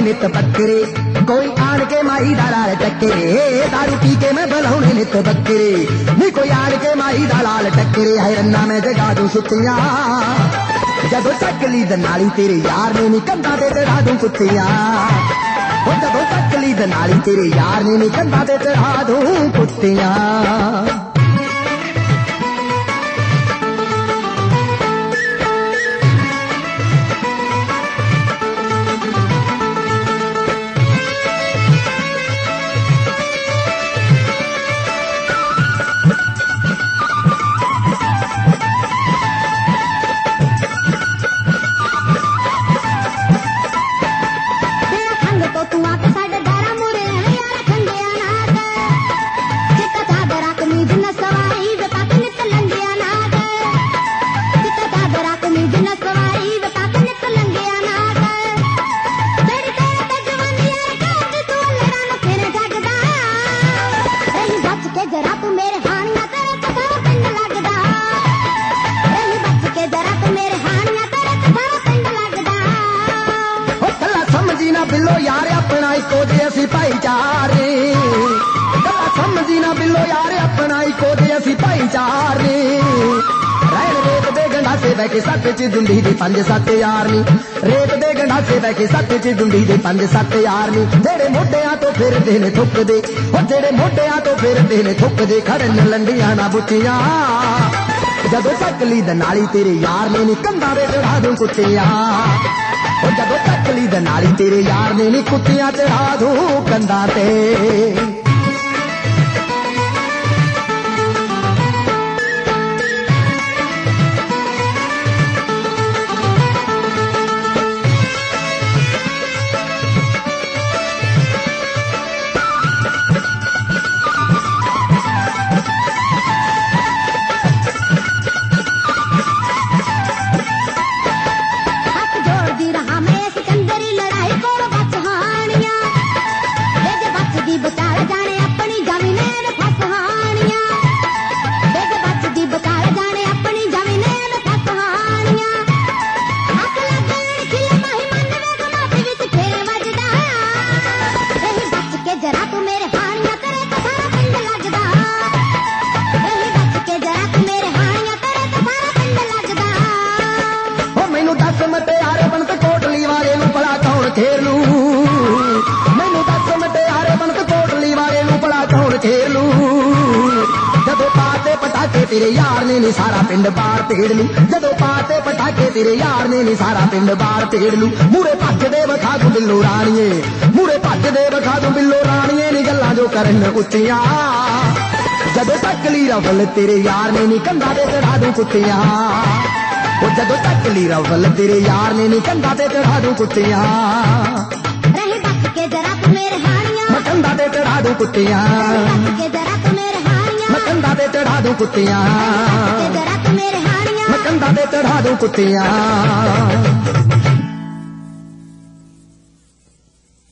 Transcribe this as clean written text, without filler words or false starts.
नित बकरे, कोई आन के माई दलाल टक्करे, दारू पी के मैं बुलाऊं नित बकरे, नी कोई आन के माई दलाल टक्करे, है रन्ना मैं जगा दूं सुतियां, जदों चकली द नाली तेरे यार ने नी कंधा ते चढ़ा दूं कुत्तियां, ओ जदों चकली द नाली तेरे यार ने नी कंधा ते चढ़ा दूं कुत्तियां। बिल्लो यार अपना इको जे असी भाईचारे, समझी ना बिल्लो यार अपना इको जे असी भाईचारे, रैन रेत दे गंडासे बह के सत्त च डुंडी दे 5-7 यार नी, रेत दे गंडासे बह के सत्त च डुंडी दे 5-7 यार नी, जेड़े मोढियां तो फिरदे ने थुकदे, ओ जेड़े मोढियां तो फिरदे ने थुकदे, खड़न लंडियां ना बुच्चियां, जदों चकली द नाली तेरे यार ने नी कंधा ते चढ़ा दूं कुत्तियां, ओ जदों चकली द नाली तेरे यार ने नी कुत्तियां चढ़ा दूं कंधा ते। खेर लू मैनू दस मटियारे बनत कोटली वाले नू बड़ा कौन खेर लू, जदों पाते पटाके तेरे यार ने नी सारा पिंड बाहर पेड़ लू, जदों पाते पटाके तेरे यार ने नी सारा पिंड बाहर पेड़ लू, मूरे भज दे विखा दूं बिल्लो राणिए, मूरे भज दे विखा दूं बिल्लो राणिए नी गल्लां जो करन उच्चियां, जदों चकली रफल तेरे यार ने नी कंधा ते चढ़ा दूं कुत्तियां, ओ जदों चकली रफल तेरे यार ने नी कंधा ते चढ़ा दूं कुत्तियां, रही बच के जरा तू मेरे हानियां, मैं कंधा ते चढ़ा दूं कुत्तियां, बच के जरा तू मेरे हानियां, मैं कंधा ते चढ़ा दूं कुत्तियां, बच के जरा तू मेरे हानियां, मैं कंधा ते चढ़ा दूं कुत्तियां।